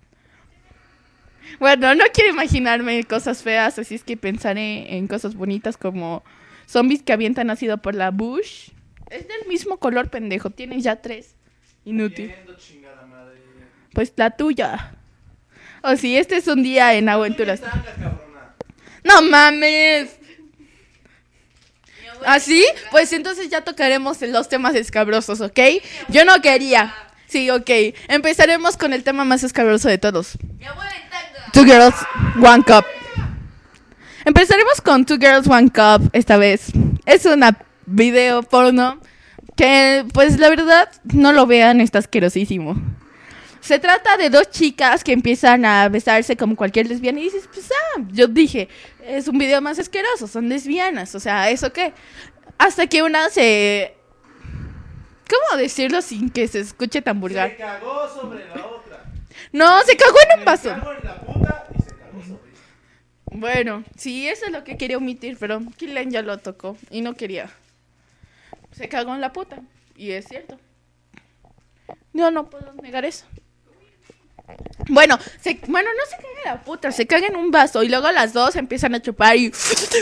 Bueno, no quiero imaginarme cosas feas, así es que pensaré en cosas bonitas como zombies que avientan ácido por la bush. Es del mismo color, pendejo. Tienes ya tres. Inútil. Viendo, chingada madre. Pues la tuya. O si este es un día en aventuras. Tanga, cabrona. ¡No mames! ¿Así? Pues entonces ya tocaremos los temas escabrosos, ¿ok? Yo no quería. Sí, ok. Empezaremos con el tema más escabroso de todos. Mi abuela en tanga. Two Girls, One Cup. Empezaremos con Two Girls, One Cup esta vez. Es una video porno que, pues la verdad, no lo vean, está asquerosísimo. Se trata de dos chicas que empiezan a besarse como cualquier lesbiana y dices, pues ah, yo dije, es un video más asqueroso, son lesbianas, o sea, ¿eso qué? Hasta que una se... ¿Cómo decirlo sin que se escuche tan vulgar? Se cagó sobre la otra. No, se cagó en un vaso. Se cagó en la puta y se cagó sobre ella. Bueno, sí, eso es lo que quería omitir, pero Kilian ya lo tocó y no quería. Se cagó en la puta, y es cierto. Yo no puedo negar eso. Bueno, se, bueno, no se caga en la puta, se caga en un vaso y luego las dos empiezan a chupar y...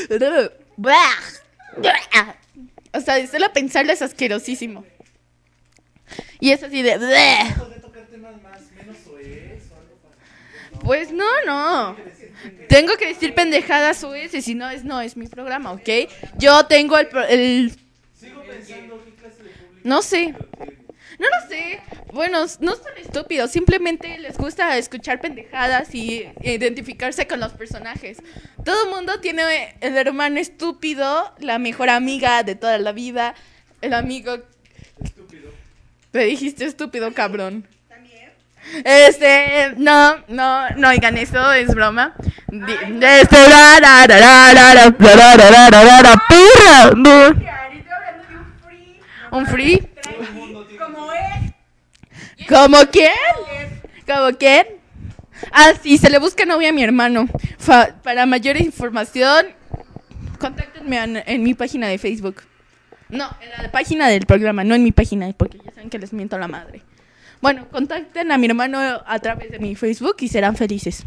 O sea, de solo pensarlo es asquerosísimo. Y es así de... ¿Puedes tocar temas más, menos soez o algo para- Pues no, no. Tengo que decir pendejadas o ese, si no es no es mi programa, ¿ok? Yo tengo el, pro- el Sigo pensando qué clase de público. no sé. No lo sé. Bueno, no son estúpidos, simplemente les gusta escuchar pendejadas y identificarse con los personajes. Todo el mundo tiene el hermano estúpido, la mejor amiga de toda la vida, el amigo... Estúpido. Me dijiste estúpido, cabrón. Este, no, no, no oigan eso, es broma. Di- de este, ra, ra, ra, ra, ra, ra, ra, ra, ra, ra, ra, ra, perra, no. Estoy hablando de un free. ¿Un free? Todo el mundo tiene Como que- es. ¿Cómo quién? ¿Cómo quién? Ah, sí, se le busca novia a mi hermano. Fa- para mayor información, contáctenme en, en mi página de Facebook. No, en la página del programa, no en mi página, porque ya saben que les miento a la madre. Bueno, contacten a mi hermano a través de mi Facebook y serán felices.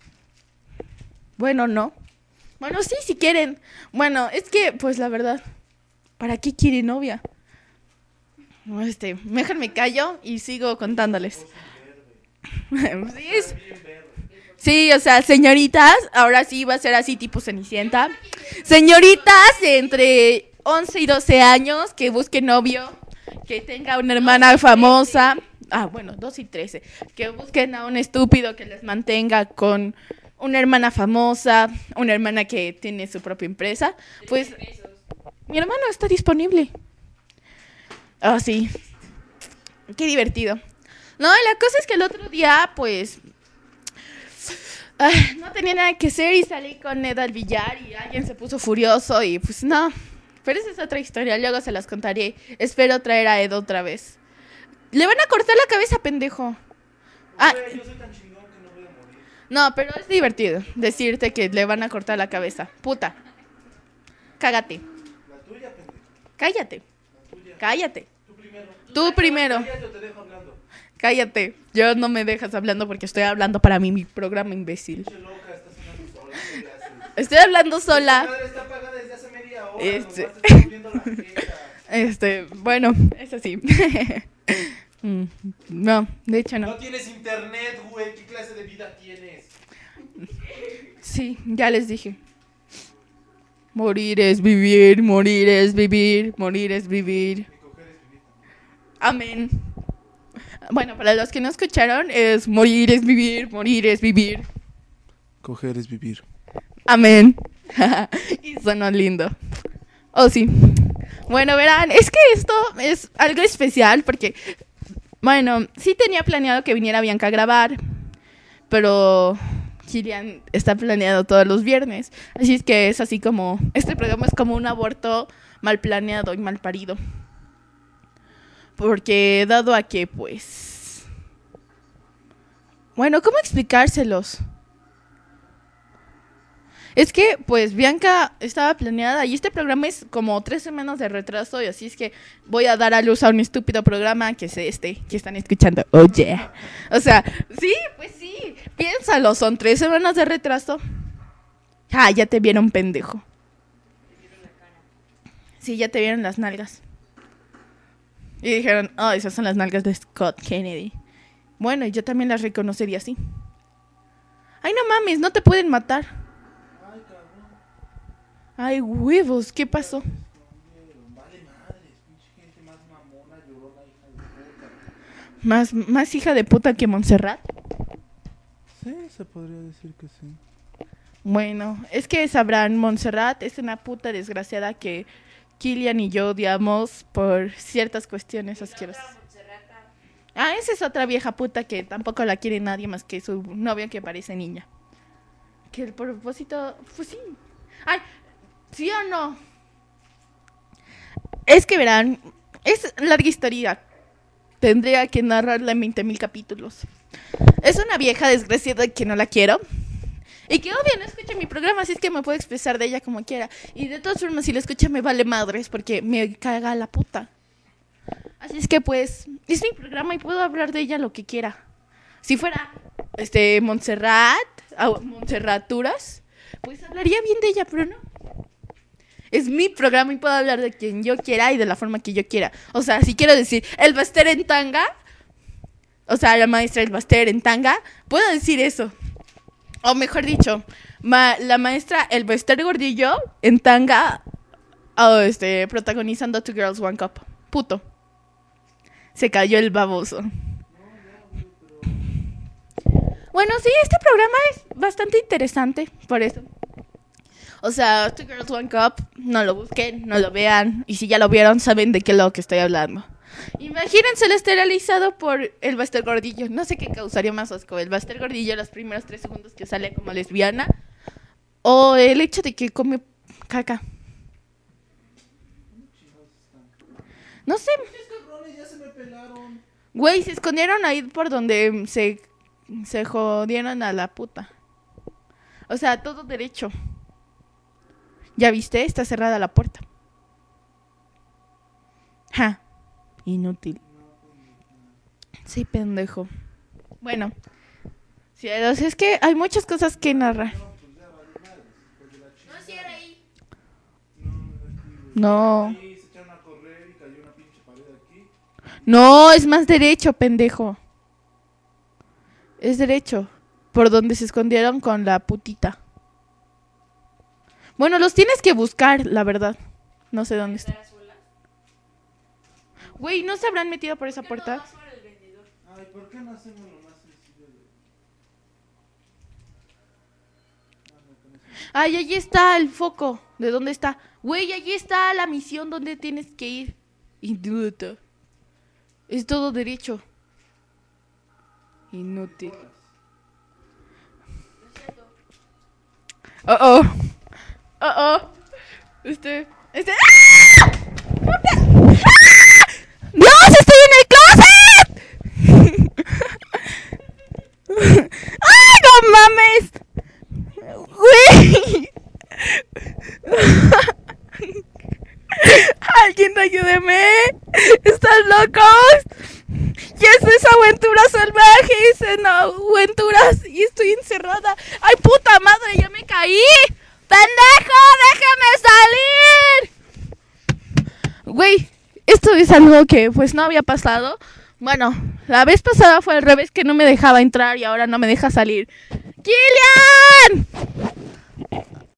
Bueno, no. Bueno, sí, si quieren. Bueno, es que, pues la verdad, ¿para qué quiere novia? Este, mejor me callo y sigo contándoles. Sí, es- sí, o sea, señoritas, ahora sí va a ser así tipo Cenicienta. Señoritas de entre once y doce años que busquen novio, que tenga una hermana famosa. Ah, bueno, dos y trece. Que busquen a un estúpido que les mantenga con una hermana famosa, una hermana que tiene su propia empresa. Pues mi hermano está disponible. Ah, sí. Qué divertido. No, la cosa es que el otro día, pues, ah, no tenía nada que hacer y salí con Ed al billar y alguien se puso furioso y pues no. Pero esa es otra historia, luego se las contaré. Espero traer a Ed otra vez. Le van a cortar la cabeza, pendejo. Ah, Güey, yo soy tan chingón que no voy a morir. no, pero es divertido decirte que le van a cortar la cabeza. Puta. Cágate. La tuya, pendejo. Cállate. La tuya. Cállate. Tú primero. Tú primero. Cállate o te dejo hablando. Cállate. Yo no me dejas hablando porque estoy hablando para mí, mi programa imbécil. Pinche loca, estás sonando sola. ¿Qué le haces? Estoy hablando Esta sola. madre está apagada desde hace media hora. Este. Nomás te estás viendo la jeta. Este, bueno, eso sí. Mm, no, de hecho No no. tienes internet, güey. ¿Qué clase de vida tienes? Sí, ya les dije. Morir es vivir, morir es vivir, morir es vivir. Mi coger es vivir también. Amén. Bueno, para los que no escucharon, es morir es vivir, morir es vivir. Coger es vivir. Amén. Y sonó lindo. Oh, sí. Bueno, verán, es que esto es algo especial porque, bueno, sí tenía planeado que viniera Bianca a grabar, pero Kilian está planeado todos los viernes. Así es que es así como, este programa es como un aborto mal planeado y mal parido. Porque dado a que, pues... Bueno, ¿cómo explicárselos? Es que, pues, Bianca estaba planeada y este programa es como tres semanas de retraso y así es que voy a dar a luz a un estúpido programa que es este, que están escuchando. Oye. O sea, sí, pues sí, piénsalo, son tres semanas de retraso. Ah, ya te vieron, pendejo. Sí, ya te vieron las nalgas. Y dijeron, oh, esas son las nalgas de Scott Kennedy. Bueno, yo también las reconocería así. Ay, no mames, no te pueden matar. Ay, cabrón. Ay, huevos, ¿qué pasó? Vale madres, pinche gente más mamona, llorona, hija de puta. ¿Más, más hija de puta que Montserrat? Sí, se podría decir que sí. Bueno, es que sabrán, Montserrat es una puta desgraciada que Kilian y yo odiamos por ciertas cuestiones asquerosas. Ah, esa es otra vieja puta que tampoco la quiere nadie más que su novio que parece niña. Que el propósito, pues sí. Ay, ¿sí o no? Es que verán, es larga historia. Tendría que narrarla en veinte mil capítulos. Es una vieja desgraciada que no la quiero. Y que obvio no escucha mi programa, así es que me puedo expresar de ella como quiera. Y de todas formas, si la escucha me vale madres porque me caga la puta. Así es que pues, es mi programa y puedo hablar de ella lo que quiera. Si fuera, este, Montserrat, ah, Montserraturas, pues hablaría bien de ella, pero no. Es mi programa y puedo hablar de quien yo quiera y de la forma que yo quiera. O sea, si quiero decir, el Baster en tanga, o sea, la maestra el Baster en tanga, puedo decir eso. O mejor dicho, ma- la maestra el Baster gordillo en tanga, oh, este, protagonizando Two Girls One Cup. Puto. Se cayó el baboso. Bueno, sí, este programa es bastante interesante, por eso. O sea, Two Girls One Cup, no lo busquen, no lo vean. Y si ya lo vieron, saben de qué es lo que estoy hablando. Imagínense el esterilizado por el Buster Gordillo. No sé qué causaría más asco, el Buster Gordillo los primeros tres segundos que sale como lesbiana. O el hecho de que come caca. No sé. Cabrones, ya se me pelaron. Güey, se escondieron ahí por donde se, se jodieron a la puta. O sea, todo derecho. ¿Ya viste? Está cerrada la puerta. Ja. Inútil. Sí, pendejo. Bueno. Sí, es que hay muchas cosas que narrar. No cierra ahí. No. Ahí se echaron a correr y cayó una pinche pared aquí. No, es más derecho, pendejo. Es derecho. Por donde se escondieron con la putita. Bueno, los tienes que buscar, la verdad. No sé dónde están. Güey, ¿no se habrán metido por esa puerta? Ay, ¿por qué no hacemos lo más sencillo de... Ay, allí está el foco. ¿De dónde está? Güey, allí está la misión donde tienes que ir. Idiota. Es todo derecho. Inútil. Oh, oh. Oh, oh. Este... Este... ¡Ah! ¡Ah! ¡Dios, estoy en el closet! ¡Ay, no mames! ¡Güey! ¡Alguien ayúdeme! ¿Están locos? ¡Ya es aventuras salvajes! En aventuras y estoy encerrada. ¡Ay, puta madre! ¡Ya me caí! ¡Pendejo! ¡Déjame salir! Güey, esto es algo que pues no había pasado. Bueno, la vez pasada fue al revés, que no me dejaba entrar y ahora no me deja salir. ¡Kilian!